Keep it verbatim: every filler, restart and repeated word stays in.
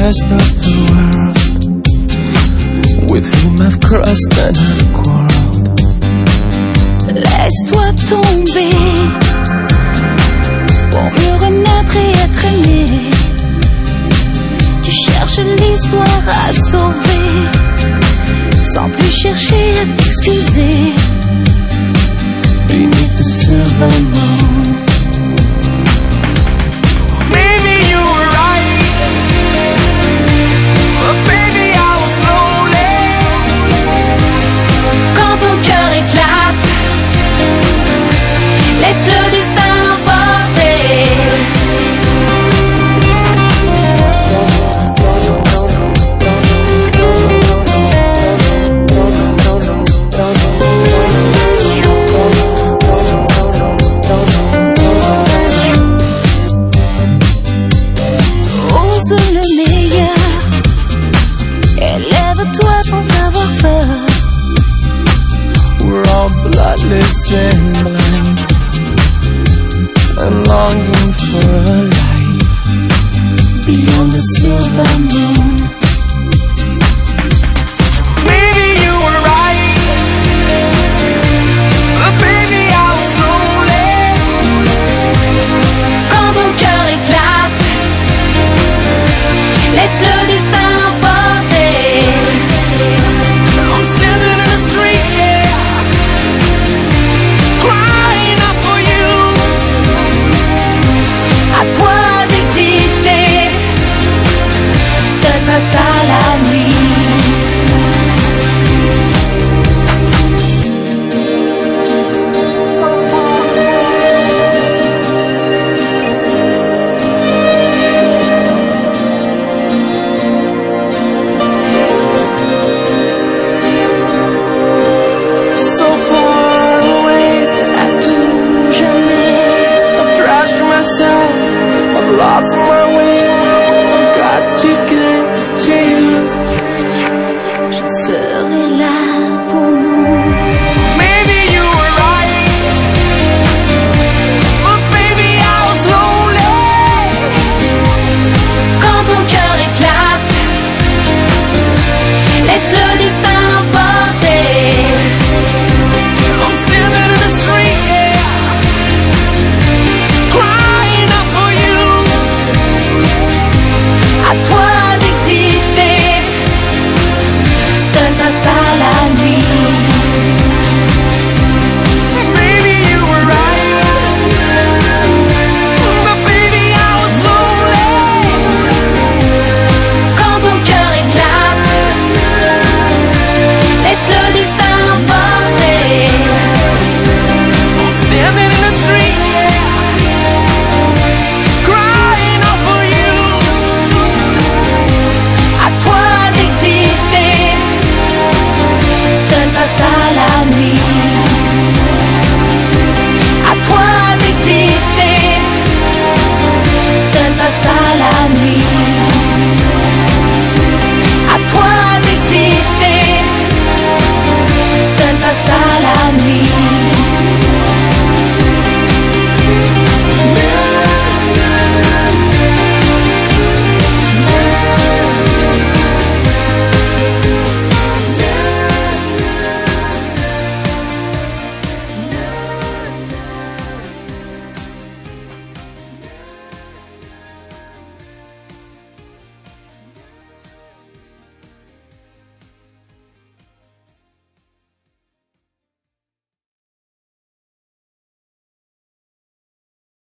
rest of the world, with whom I've crossed and I've quarreled. Laisse-toi tomber pour mieux renaître et être aimé. Tu cherches l'histoire à sauver, sans plus chercher à t'excuser. Beneath the silver moon, maybe you were right, but baby I was lonely. Quand ton cœur éclate, laisse le destin l'emporter. Ose le meilleur, élève-toi sans avoir peur. We're all bloodless and